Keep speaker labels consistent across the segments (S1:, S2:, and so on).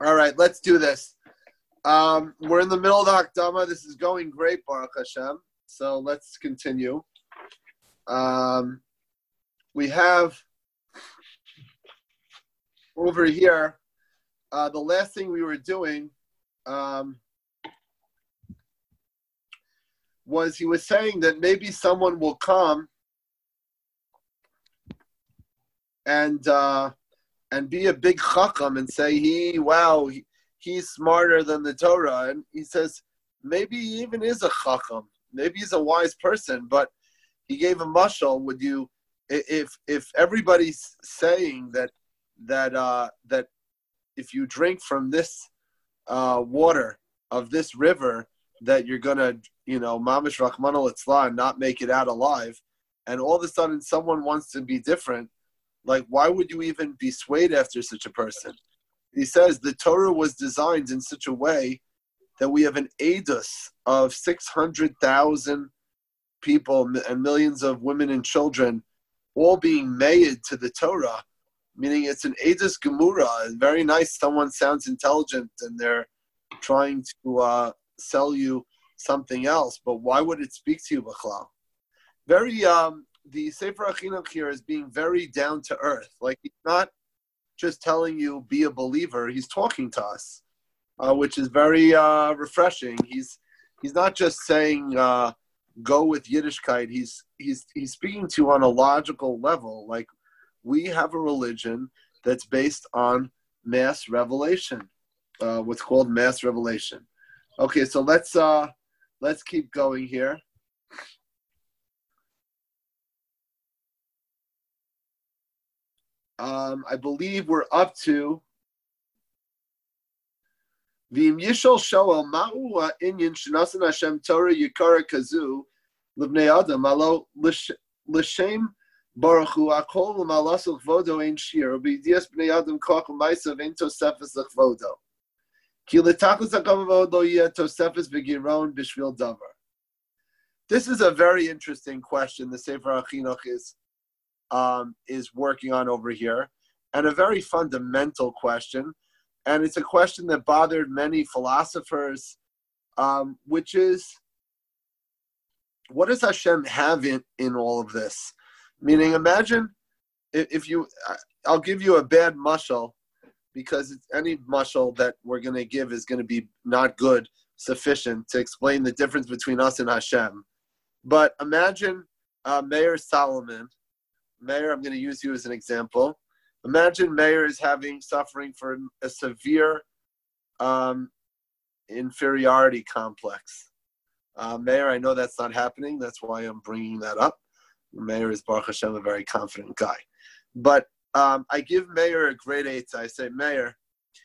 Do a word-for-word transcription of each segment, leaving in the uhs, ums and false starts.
S1: All right, let's do this. Um, we're in the middle of the Hakdama. This is going great, Baruch Hashem. So let's continue. Um, we have over here, uh, the last thing we were doing um, was he was saying that maybe someone will come and uh, and be a big chacham and say, he, wow, he, he's smarter than the Torah. And he says, maybe he even is a chacham. Maybe he's a wise person, but he gave a mashal. Would you, if if everybody's saying that that uh, that if you drink from this uh, water of this river, that you're gonna, you know, mamish rachman al not make it out alive, and all of a sudden someone wants to be different, like why would you even be swayed after such a person? He says the Torah was designed in such a way that we have an edus of six hundred thousand people and millions of women and children all being made to the Torah, meaning it's an edus gemura. Very nice, someone sounds intelligent and they're trying to uh, sell you something else, but why would it speak to you, B'chlal? Very, um, the Sefer HaChinuch here is being very down to earth. Like, he's not just telling you be a believer, he's talking to us, uh, which is very uh, refreshing. He's he's not just saying uh, go with Yiddishkeit. He's he's he's speaking to you on a logical level. Like, we have a religion that's based on mass revelation, uh, what's called mass revelation. Okay, so let's uh, let's keep going here. Um, I believe we're up to V'im Yishol Shoel Ma'u Inyan Shnasan Hashem Torah Yikara Kazu L'Bnei Adam Alo L'Shem Baruch Hu Akol L'Malasel Chvodo Ein Shir U'B'Yidias Bnei Adam Koch U'Maisav Ein Tosefes L'Chvodo Ki L'Tachlis HaKavod Lo Yeh Tosefes V'Giron B'Shvil Davar. This is a very interesting question the Sefer HaChinuch is Um, is working on over here, and a very fundamental question, and it's a question that bothered many philosophers, um, which is, what does Hashem have in, in all of this? Meaning, imagine if, if you, I'll give you a bad mashal, because it's, any mashal that we're going to give is going to be not good, sufficient to explain the difference between us and Hashem. But imagine uh, Mayor Solomon. Meir, I'm going to use you as an example. Imagine Meir is having suffering from a severe um, inferiority complex. Uh, Meir, I know that's not happening. That's why I'm bringing that up. Meir is, Baruch Hashem, a very confident guy. But um, I give Meir a great eight. I say, Meir,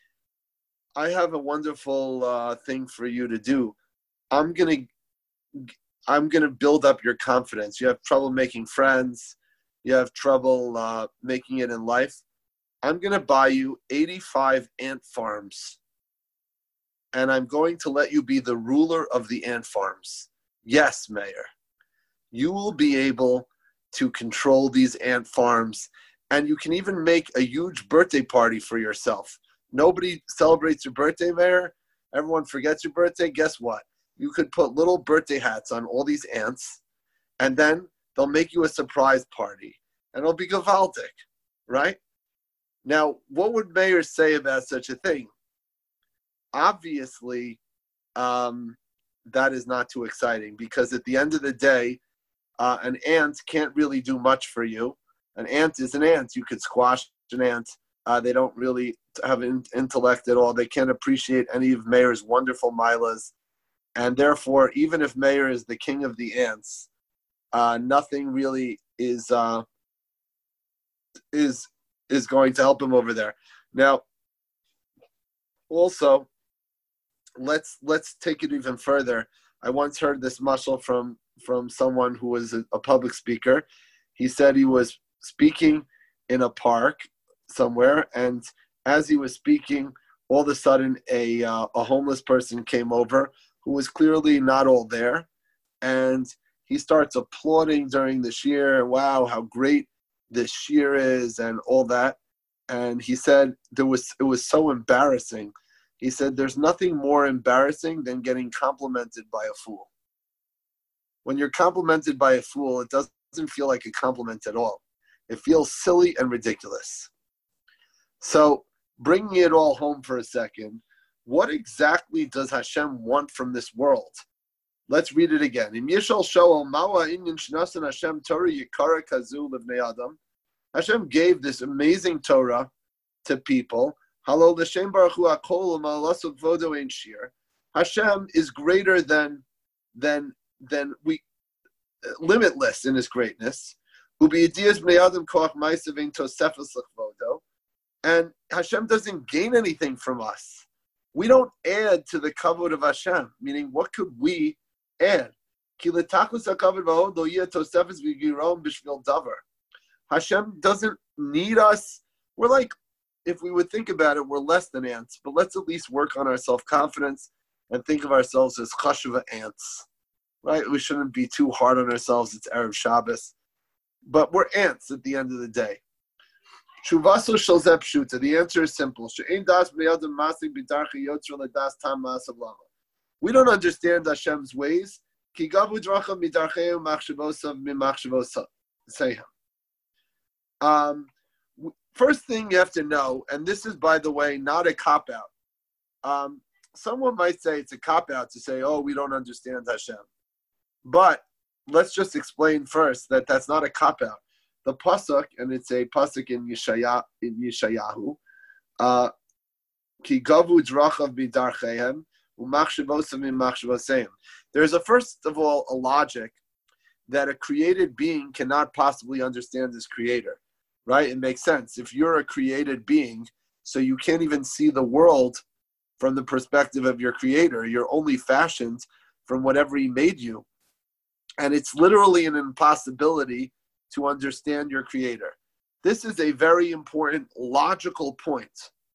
S1: I have a wonderful uh, thing for you to do. I'm going to I'm going to build up your confidence. You have trouble making friends. You have trouble uh, making it in life. I'm going to buy you eighty-five ant farms, and I'm going to let you be the ruler of the ant farms. Yes, Mayor. You will be able to control these ant farms, and you can even make a huge birthday party for yourself. Nobody celebrates your birthday, Mayor. Everyone forgets your birthday. Guess what? You could put little birthday hats on all these ants, and then they'll make you a surprise party, and it'll be gewaldic, right? Now, what would Meir say about such a thing? Obviously, um, that is not too exciting, because at the end of the day, uh, an ant can't really do much for you. An ant is an ant. You could squash an ant. Uh, they don't really have in- intellect at all. They can't appreciate any of Meir's wonderful milas. And therefore, even if Meir is the king of the ants, Uh, nothing really is uh, is is going to help him over there. Now, also, let's let's take it even further. I once heard this mashal from from someone who was a, a public speaker. He said he was speaking in a park somewhere, and as he was speaking, all of a sudden a uh, a homeless person came over who was clearly not all there, and he starts applauding during the shir. Wow, how great this shir is, and all that. And he said there was it was so embarrassing He said, there's nothing more embarrassing than getting complimented by a fool. When you're complimented by a fool, it doesn't feel like a compliment at all. It feels silly and ridiculous. So, bringing it all home for a second, what exactly does Hashem want from this world? Let's read it again. Im Yishal Shoel Mawa Inyan Shnasan Hashem Torah Yikara Kazu Livnei Adam. Hashem gave this amazing Torah to people. Halo l'Shem Baruch Hu Hakol U'Ma'alasuk Vodo Ein Shir. Hashem is greater than than than we limitless in his greatness. U'B'Yediyas Bnei Adam Koach Ma'asav Ein Tosefes L'Chvodo. And Hashem doesn't gain anything from us. We don't add to the kavod of Hashem, meaning what could we add? Hashem doesn't need us. We're like, if we would think about it, we're less than ants, but let's at least work on our self-confidence and think of ourselves as chashuva ants, right? We shouldn't be too hard on ourselves. It's Erev Shabbos, but we're ants at the end of the day. The answer is simple. We don't understand Hashem's ways. Um, first thing you have to know, and this is, by the way, not a cop-out. Um, someone might say it's a cop-out to say, oh, we don't understand Hashem. But let's just explain first that that's not a cop-out. The pasuk, and it's a pasuk in Yeshaya, in Yeshayahu, uh, Ki gavu drachav bidarchehem u'machshavosam imachshavosem. There's a first of all a logic that a created being cannot possibly understand his creator, right? It makes sense. If you're a created being, so you can't even see the world from the perspective of your creator. You're only fashioned from whatever he made you, and it's literally an impossibility to understand your creator. This is a very important logical point.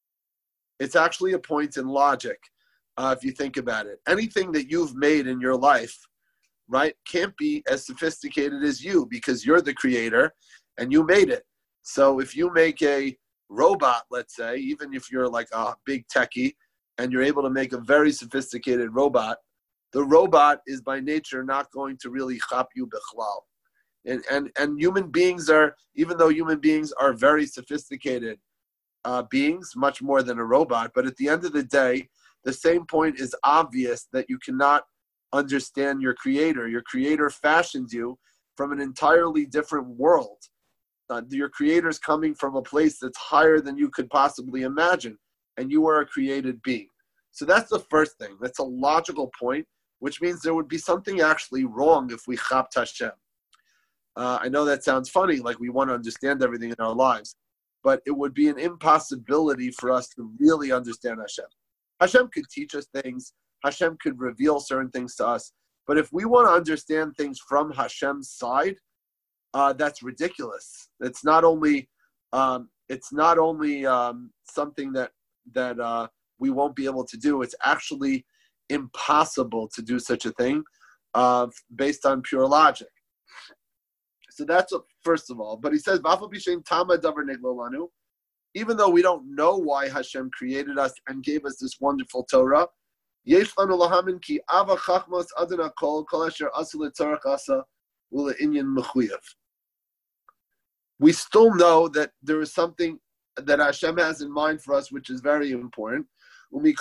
S1: It's actually a point in logic, uh, if you think about it. Anything that you've made in your life, right, can't be as sophisticated as you because you're the creator and you made it. So if you make a robot, let's say, even if you're like a big techie and you're able to make a very sophisticated robot, the robot is by nature not going to really chap you bichlal. And, and and human beings are, even though human beings are very sophisticated uh, beings, much more than a robot, but at the end of the day, the same point is obvious that you cannot understand your creator. Your creator fashioned you from an entirely different world. Uh, your creator is coming from a place that's higher than you could possibly imagine, and you are a created being. So that's the first thing. That's a logical point, which means there would be something actually wrong if we chapt Hashem. Uh, I know that sounds funny, like we want to understand everything in our lives, but it would be an impossibility for us to really understand Hashem. Hashem could teach us things. Hashem could reveal certain things to us. But if we want to understand things from Hashem's side, uh, that's ridiculous. It's not only um, it's not only um, something that that uh, we won't be able to do. It's actually impossible to do such a thing uh, based on pure logic. So that's a, first of all. But he says, even though we don't know why Hashem created us and gave us this wonderful Torah, we still know that there is something that Hashem has in mind for us, which is very important. We're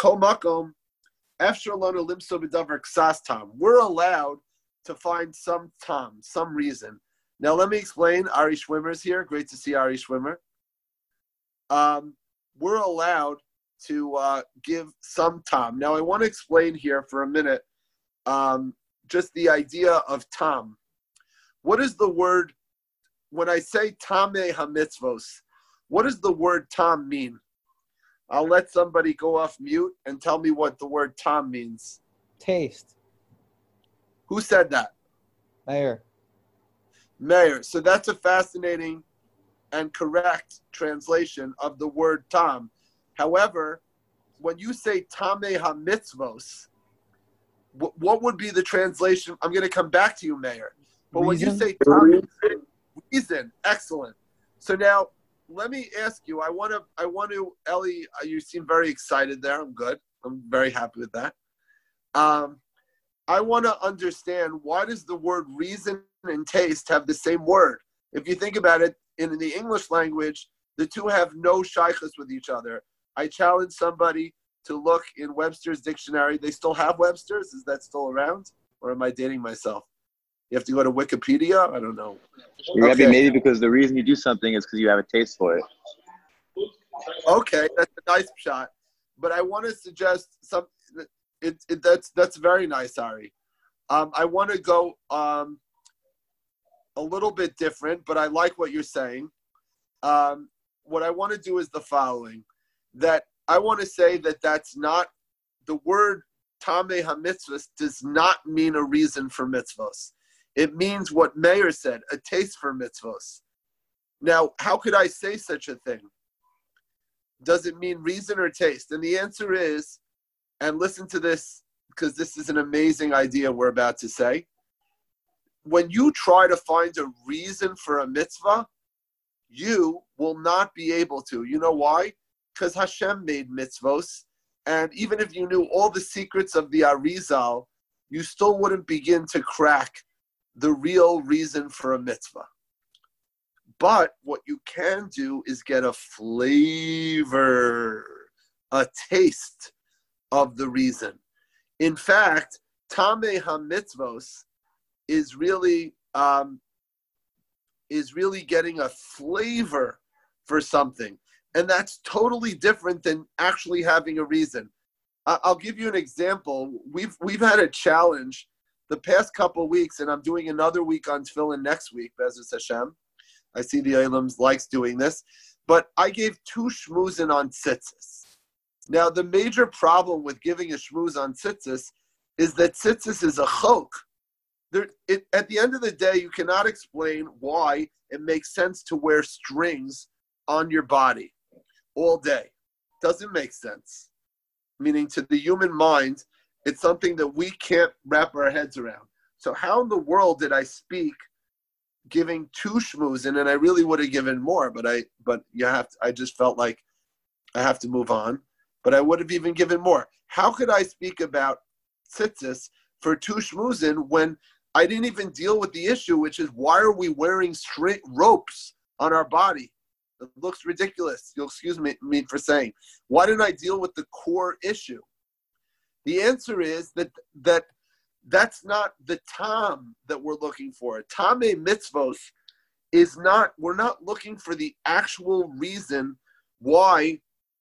S1: allowed to find some tam, some reason. Now, let me explain. Ari Schwimmer's here. Great to see Ari Schwimmer. Um, we're allowed to uh, give some tam. Now, I want to explain here for a minute um, just the idea of tam. What is the word, when I say tameh hamitzvos, what does the word tam mean? I'll let somebody go off mute and tell me what the word tam means.
S2: Taste.
S1: Who said that?
S2: Mayor.
S1: Mayor. So that's a fascinating and correct translation of the word tam. However, when you say tameh hamitzvos, what, what would be the translation? I'm going to come back to you, Mayor. But reason? When you say tam, reason, excellent. So now, let me ask you. I want to. I want to. Ellie, you seem very excited there. I'm good. I'm very happy with that. Um, I want to understand, why does the word reason and taste have the same word? If you think about it, in the English language, the two have no shaykhus with each other. I challenge somebody to look in Webster's dictionary. They still have Webster's? Is that still around? Or am I dating myself? You have to go to Wikipedia? I don't know.
S3: Yeah,
S1: Okay.
S3: maybe because the reason you do something is because you have a taste for it.
S1: Okay, that's a nice shot. But I want to suggest some. It, it that's that's very nice, Ari. Um, I want to go um, a little bit different, but I like what you're saying. Um, what I want to do is the following: that I want to say that that's not the word tameh hamitzvos does not mean a reason for mitzvos. It means what Meir said, a taste for mitzvos. Now, how could I say such a thing? Does it mean reason or taste? And the answer is, and listen to this, because this is an amazing idea we're about to say. When you try to find a reason for a mitzvah, you will not be able to. You know why? Because Hashem made mitzvos, and even if you knew all the secrets of the Arizal, you still wouldn't begin to crack the real reason for a mitzvah. But what you can do is get a flavor, a taste of the reason. In fact, Tameh HaMitzvos is really um, is really getting a flavor for something. And that's totally different than actually having a reason. I- I'll give you an example. We've we've had a challenge the past couple weeks, and I'm doing another week on Tefillin next week, Be'ezus Hashem. I see the Eilams likes doing this. But I gave two shmuzin on tzitzis. Now, the major problem with giving a shmuz on tzitzis is that tzitzis is a chok. There, it, at the end of the day, you cannot explain why it makes sense to wear strings on your body all day. Doesn't make sense. Meaning, to the human mind, it's something that we can't wrap our heads around. So how in the world did I speak giving two shmuzin, and I really would have given more, but I but you have to, I just felt like I have to move on. But I would have even given more. How could I speak about tzitzis for two shmuzin when I didn't even deal with the issue, which is, why are we wearing straight ropes on our body? It looks ridiculous. You'll excuse me, me for saying. Why didn't I deal with the core issue? The answer is that that that's not the tam that we're looking for. Tameh mitzvos is not, we're not looking for the actual reason why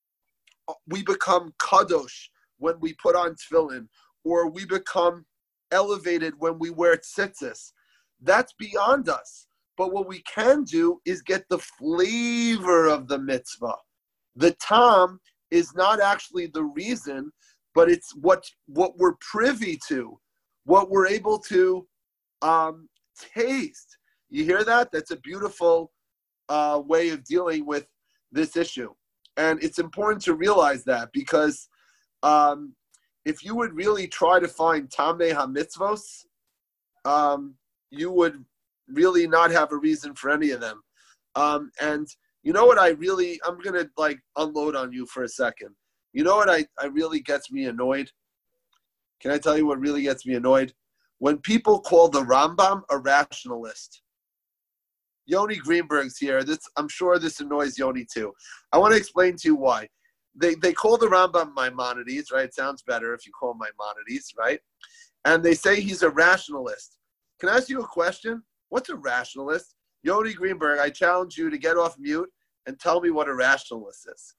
S1: we become kadosh when we put on tefillin, or we become elevated when we wear tzitzis. That's beyond us. But what we can do is get the flavor of the mitzvah. The tam is not actually the reason, but it's what what we're privy to, what we're able to um, taste. You hear that? That's a beautiful uh, way of dealing with this issue. And it's important to realize that, because um, if you would really try to find Tameh HaMitzvos, um, you would really not have a reason for any of them. Um, and you know what I really, I'm going to like unload on you for a second. You know what I, I really gets me annoyed? Can I tell you what really gets me annoyed? When people call the Rambam a rationalist. Yoni Greenberg's here. This, I'm sure this annoys Yoni too. I want to explain to you why. They they call the Rambam Maimonides, right? It sounds better if you call him Maimonides, right? And they say he's a rationalist. Can I ask you a question? What's a rationalist? Yoni Greenberg, I challenge you to get off mute and tell me what a rationalist is.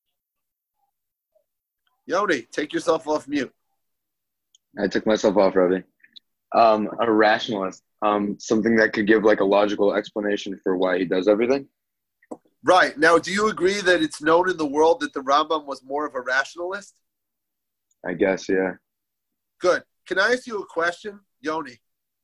S1: Yoni, take yourself off mute.
S3: I took myself off, Rabbi. Um, a rationalist. Um, something that could give like a logical explanation for why he does everything.
S1: Right. Now, do you agree that it's known in the world that the Rambam was more of a rationalist?
S3: I guess, yeah.
S1: Good. Can I ask you a question, Yoni?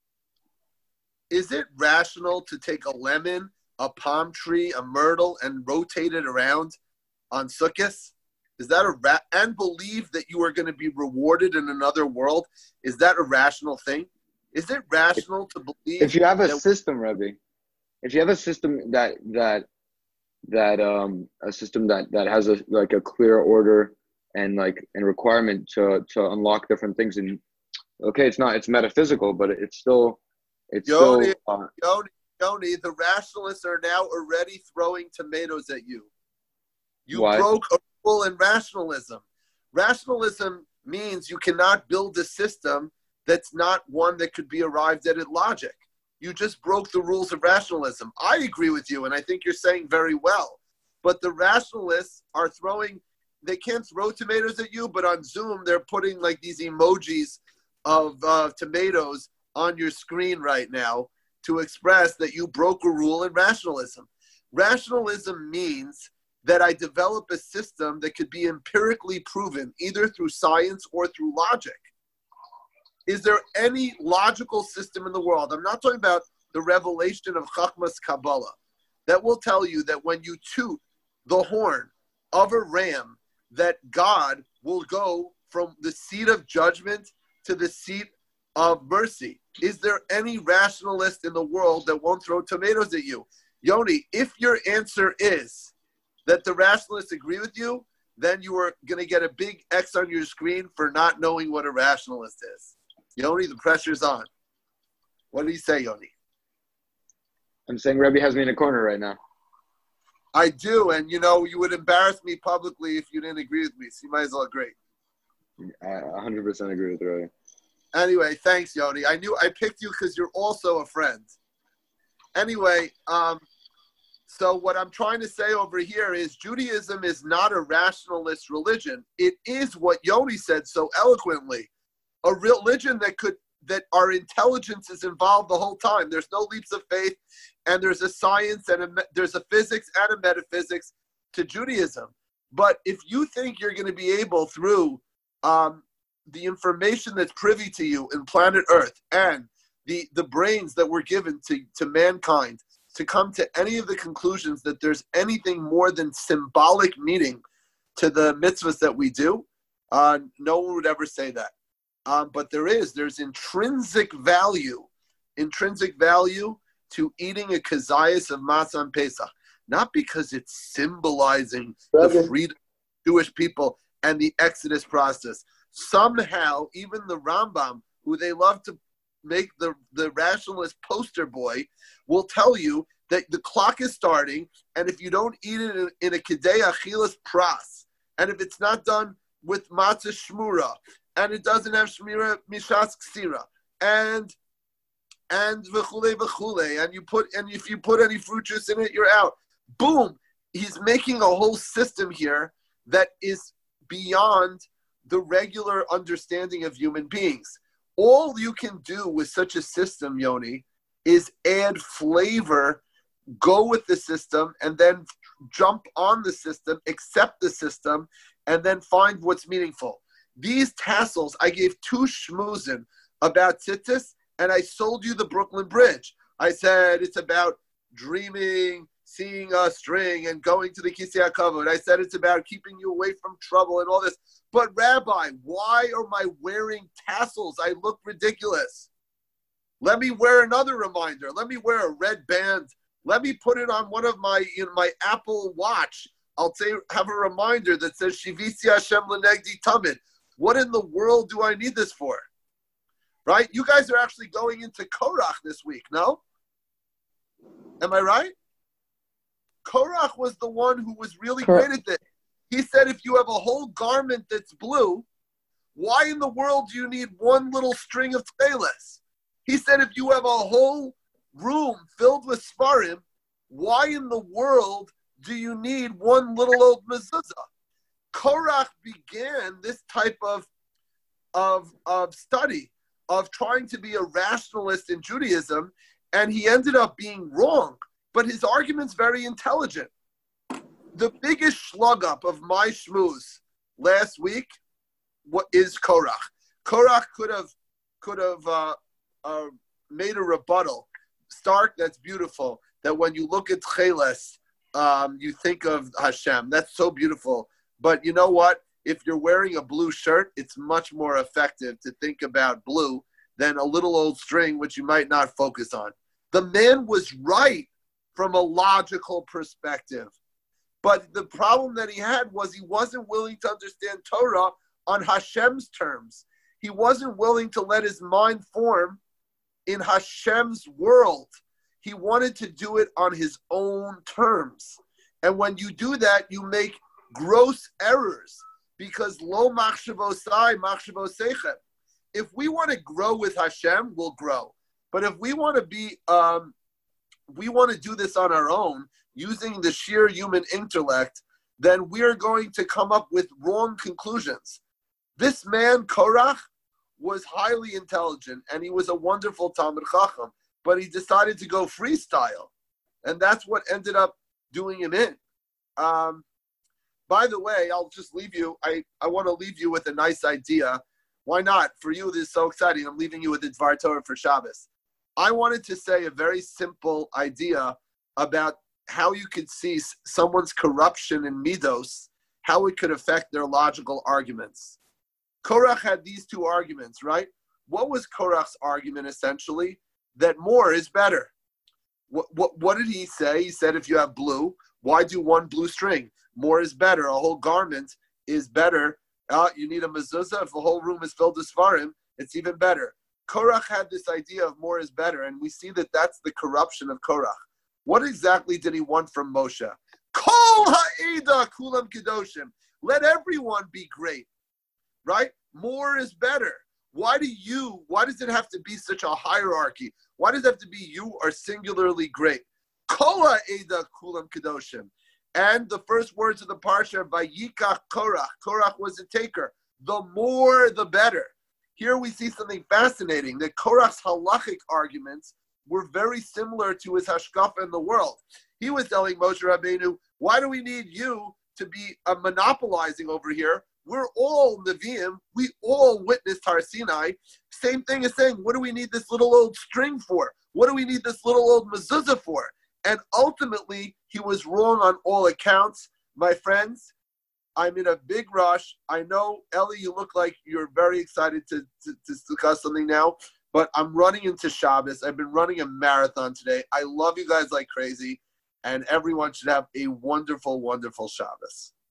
S1: Is it rational to take a lemon, a palm tree, a myrtle, and rotate it around on Sukkot? Is that a ra- and believe that you are going to be rewarded in another world? Is that a rational thing? Is it rational to believe?
S3: If you have a
S1: that-
S3: system, Rabbi, if you have a system that that that um a system that that has a like a clear order and like and requirement to to unlock different things. And okay, it's not it's metaphysical, but it's still it's
S1: Yoni,
S3: still uh,
S1: Yoni, Yoni, the rationalists are now already throwing tomatoes at you. You
S3: why?
S1: broke a rule in rationalism. Rationalism means you cannot build a system that's not one that could be arrived at at logic. You just broke the rules of rationalism. I agree with you, and I think you're saying very well. But the rationalists are throwing, they can't throw tomatoes at you, but on Zoom, they're putting like these emojis of uh, tomatoes on your screen right now to express that you broke a rule in rationalism. Rationalism means that I develop a system that could be empirically proven either through science or through logic. Is there any logical system in the world? I'm not talking about the revelation of Chachmas Kabbalah that will tell you that when you toot the horn of a ram, that God will go from the seat of judgment to the seat of mercy. Is there any rationalist in the world that won't throw tomatoes at you? Yoni, if your answer is that the rationalists agree with you, then you are going to get a big X on your screen for not knowing what a rationalist is. Yoni, the pressure's on. What do you say, Yoni?
S3: I'm saying Rebbe has me in a corner right now.
S1: I do, and you know, you would embarrass me publicly if you didn't agree with me, so you might as well agree.
S3: I one hundred percent agree with Rebbe.
S1: Anyway, thanks, Yoni. I knew I picked you because you're also a friend. Anyway, um, so what I'm trying to say over here is Judaism is not a rationalist religion. It is what Yoni said so eloquently. A religion that could, that our intelligence is involved the whole time. There's no leaps of faith, and there's a science and a, there's a physics and a metaphysics to Judaism. But if you think you're going to be able through um, the information that's privy to you in planet Earth and the, the brains that were given to, to mankind to come to any of the conclusions that there's anything more than symbolic meaning to the mitzvahs that we do, uh, no one would ever say that. Um, but there is, there's intrinsic value, intrinsic value to eating a kazayas of matzah on Pesach. Not because it's symbolizing the freedom of Jewish people and the Exodus process. Somehow, even the Rambam, who they love to make the, the rationalist poster boy, will tell you that the clock is starting, and if you don't eat it in, in a Kidei Achilas Pras, and if it's not done with matzah shmura, and it doesn't have shmira mishas ksira, and and v'chule v'chule, and you put and if you put any fruit juice in it, you're out. Boom! He's making a whole system here that is beyond the regular understanding of human beings. All you can do with such a system, Yoni, is add flavor, go with the system, and then jump on the system, accept the system, and then find what's meaningful. These tassels, I gave two shmuzin about tzitzis, and I sold you the Brooklyn Bridge. I said it's about dreaming, seeing a string, and going to the Kisei HaKavod. I said it's about keeping you away from trouble and all this. But Rabbi, why am I wearing tassels? I look ridiculous. Let me wear another reminder. Let me wear a red band. Let me put it on one of my, you know, my Apple Watch. I'll say, have a reminder that says Shivisi Hashem L'Negdi Tamid. What in the world do I need this for? Right? You guys are actually going into Korach this week, no? Am I right? Korach was the one who was really
S2: Correct.
S1: great at this. He said if you have a whole garment that's blue, why in the world do you need one little string of tefillas? He said if you have a whole room filled with svarim, why in the world do you need one little old mezuzah? Korach began this type of, of, of study, of trying to be a rationalist in Judaism, and he ended up being wrong. But his argument's very intelligent. The biggest slug up of my shmooze last week what is Korach. Korach could have could have uh, uh, made a rebuttal. Stark, that's beautiful. That when you look at Tcheles, um, you think of Hashem. That's so beautiful. But you know what? If you're wearing a blue shirt, it's much more effective to think about blue than a little old string, which you might not focus on. The man was right from a logical perspective. But the problem that he had was he wasn't willing to understand Torah on Hashem's terms. He wasn't willing to let his mind form in Hashem's world. He wanted to do it on his own terms. And when you do that, you make gross errors because lo machshavosai, machshavosechem. If we want to grow with Hashem, we'll grow. But if we want to be, um, we want to do this on our own, using the sheer human intellect, then we're going to come up with wrong conclusions. This man, Korach, was highly intelligent, and he was a wonderful Talmid Chacham, but he decided to go freestyle, and that's what ended up doing him in. Um, by the way, I'll just leave you, I, I want to leave you with a nice idea. Why not? For you, this is so exciting. I'm leaving you with the Dvar Torah for Shabbos. I wanted to say a very simple idea about how you could see someone's corruption in Midos, how it could affect their logical arguments. Korach had these two arguments, right? What was Korach's argument essentially? That more is better. What, what, what did he say? He said if you have blue, why do one blue string? More is better. A whole garment is better. Uh, you need a mezuzah. If the whole room is filled with svarim, it's even better. Korach had this idea of more is better, and we see that that's the corruption of Korach. What exactly did he want from Moshe? Kol ha'eda kulam kedoshim. Let everyone be great, right? More is better. Why do you, why does it have to be such a hierarchy? Why does it have to be you are singularly great? Kol ha'eda kulam kedoshim. And the first words of the parsha, Vayikach Korach. Korach was a taker. The more, the better. Here we see something fascinating, that Korach's halachic arguments were very similar to his hashkafa in the world. He was telling Moshe Rabbeinu, why do we need you to be uh, monopolizing over here? We're all Nevi'im. We all witnessed Har Sinai. Same thing as saying, what do we need this little old string for? What do we need this little old mezuzah for? And ultimately, he was wrong on all accounts. My friends, I'm in a big rush. I know, Ellie, you look like you're very excited to, to, to discuss something now, but I'm running into Shabbos. I've been running a marathon today. I love you guys like crazy, and everyone should have a wonderful, wonderful Shabbos.